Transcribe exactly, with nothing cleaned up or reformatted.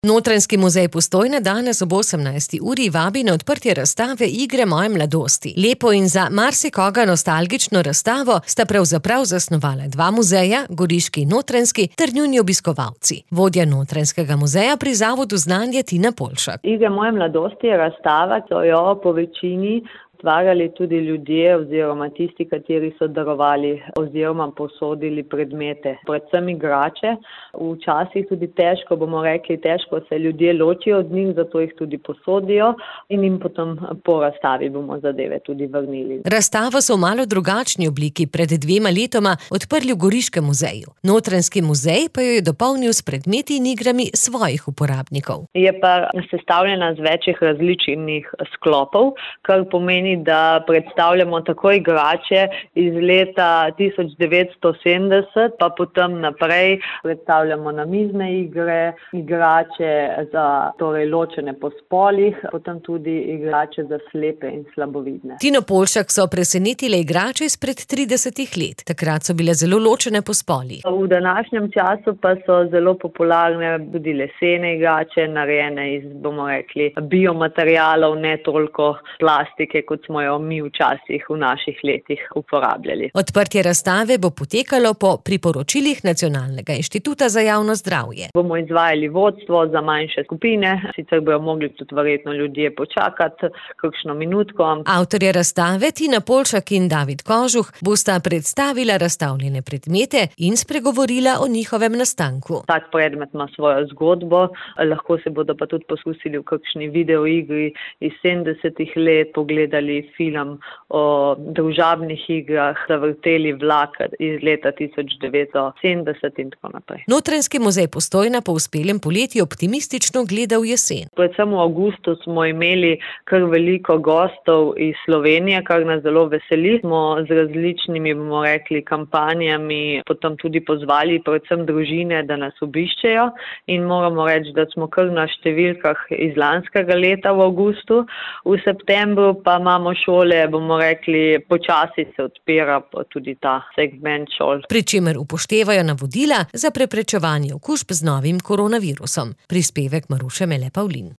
Notranjski muzej Postojna danes ob osemnajsti uri vabi na odprtje razstave Igre moje mladosti. Lepo in za marsikoga nostalgično razstavo sta pravzaprav zasnovala dva muzeja, goriški in notranjski, ter njuni obiskovalci. Vodja Notranjskega muzeja pri Zavodu Znanje Tina Polšak. Igre moje mladosti je razstava, so jo po večini stvarjali tudi ljudje oziroma tisti, kateri so darovali oziroma posodili predmete, predvsem igrače. Včasih tudi težko, bomo rekli, težko se ljudje ločijo od njih, zato jih tudi posodijo in jim potem po razstavi bomo zadeve tudi vrnili. Razstavo so v malo drugačni obliki pred dvema letoma odprli v Goriškem muzeju. Notranjski muzej pa jo je dopolnil s predmeti in igrami svojih uporabnikov. Je pa sestavljena z večjih različnih sklopov, kar pomeni, da predstavljamo tako igrače iz leta tisoč devetsto sedemdeset, pa potem naprej predstavljamo namizne igre, igrače za torej ločene po spolih, potem tudi igrače za slepe in slabovidne. Tino Polšak so presenetile igrače izpred tridesetih let. Takrat so bile zelo ločene po spolih. V današnjem času pa so zelo popularne tudi lesene igrače, narejene iz, bomo rekli, biomaterialov, ne toliko plastike, kot smo jo mi včasih v naših letih uporabljali. Odprtje razstave bo potekalo po priporočilih Nacionalnega inštituta za javno zdravje. Bomo izvajali vodstvo za manjše skupine, sicer bojo mogli tudi verjetno ljudje počakati kakšno minutko. Avtorja razstave Tina Polšak in David Kožuh bosta predstavila razstavljene predmete in spregovorila o njihovem nastanku. Tak predmet ima svojo zgodbo, lahko se bodo pa tudi poskusili v kakšni videoigri iz sedemdesetih let, pogledali film o družabnih igrah, zavrteli vlak iz leta tisoč devetsto sedemdeset in tako naprej. Notranjski muzej Postojna po uspelem poletju optimistično gleda v jesen. Predvsem v avgustu smo imeli kar veliko gostov iz Slovenije, kar nas zelo veseli. Smo z različnimi, bomo rekli, kampanjami potem tudi pozvali predvsem družine, da nas obiščejo, in moramo reči, da smo kar na številkah iz lanskega leta v avgustu. V septembru pa imamo šole, bomo rekli, počasi se odpira tudi ta segment šol. Pri čemer upoštevajo navodila za preprečevanje okužb z novim koronavirusom. Prispevek Maruše Mele Pavlin.